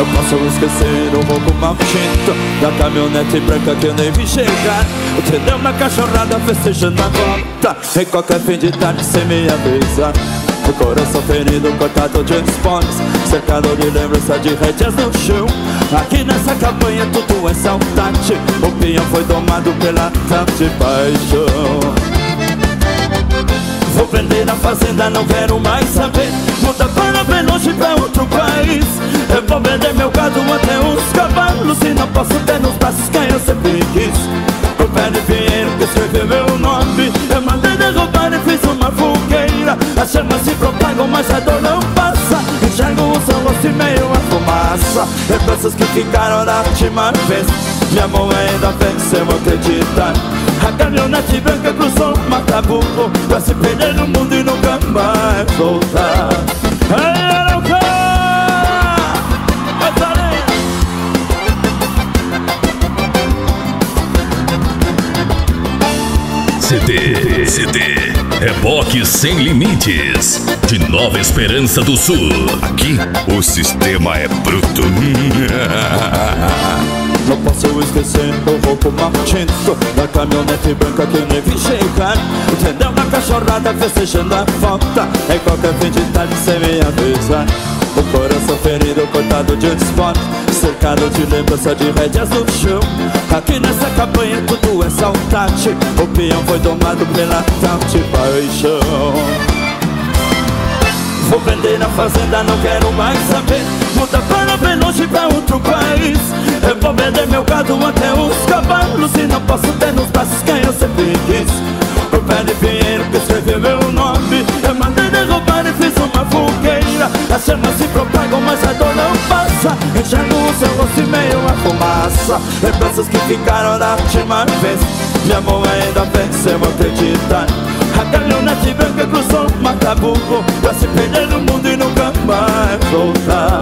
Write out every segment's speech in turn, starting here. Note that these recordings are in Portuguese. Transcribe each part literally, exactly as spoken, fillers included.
posso esquecer o roubo mal tinto da caminhonete branca que eu nem vi chegar. O que deu uma cachorrada festejando a volta em qualquer fim de tarde sem me avisar. O coração ferido, cortado de esporos, cercado de lembrança de rédeas no chão. Aqui nessa campanha tudo é saudade. O peão foi domado pela tal de paixão. Vou vender a fazenda, não quero mais saber. Muda para bem longe, pra outro país. Eu vou vender meu gado até os cavalos e não posso ter nos braços quem eu sempre quis. O pé de pinheiro que escreveu meu nome, eu mandei derrubar e fiz uma fogueira. As chamas se propagam, mas a dor não passa. Enxergo o seu rosto e meio a fumaça. Lembranças que ficaram da última vez. Minha mão ainda venceu acreditar. A caminhonete branca cruzou o Mataburro pra se perder no mundo e nunca mais voltar. Ai, Arauca! C D, C D, Reboque Sem Limites, de Nova Esperança do Sul. Aqui o sistema é bruto. Não posso esquecer o roubo mal tinto da caminhonete branca que eu nem vi chegar. Entendeu uma cachorrada festejando a volta em qualquer fim de tarde sem me avisar. O coração ferido, cortado de esporte, cercado de lembrança de rédeas no chão. Aqui nessa campanha tudo é saudade. O peão foi domado pela tal de paixão. Vou vender a fazenda, não quero mais saber. Muda para bem longe, pra outro país. Eu vou vender meu gado até os cavalos e não posso ter nos braços quem eu sempre quis. O pé de pinheiro que escreveu meu nome, eu mandei derrubar e fiz uma fogueira. As chamas se propagam, mas a dor não passa. Enxergo o seu rosto e meio a fumaça. Lembranças que ficaram da última vez. Minha mão ainda venceu acreditar. A caminhonete branca cruzou o Mataburro pra se perder no mundo e nunca mais voltar.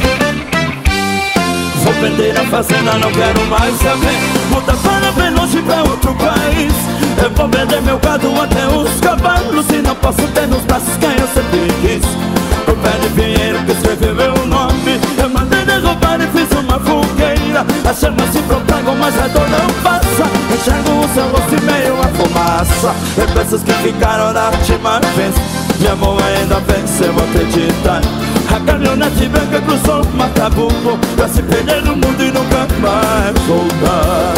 Vou vender a fazenda, não quero mais saber. Muda para bem longe, pra outro país. Eu vou vender meu gado até os cavalos e não posso ter nos braços quem eu sempre quis. O pé de pinheiro que escreveu meu nome, eu mandei derrubar e fiz uma fogueira. As chamas se propagam, mas a dor não passa. Enxergo o seu rosto e meio a fumaça. Lembranças que ficaram da última vez. Minha mão ainda venceu acreditar. A caminhonete branca cruzou o Mataburro pra se perder no mundo e nunca mais voltar.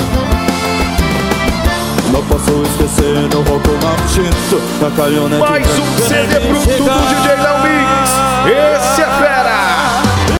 Não posso esquecer o roubo mal tinto da caminhonete branca. Mais um C D pro tudo de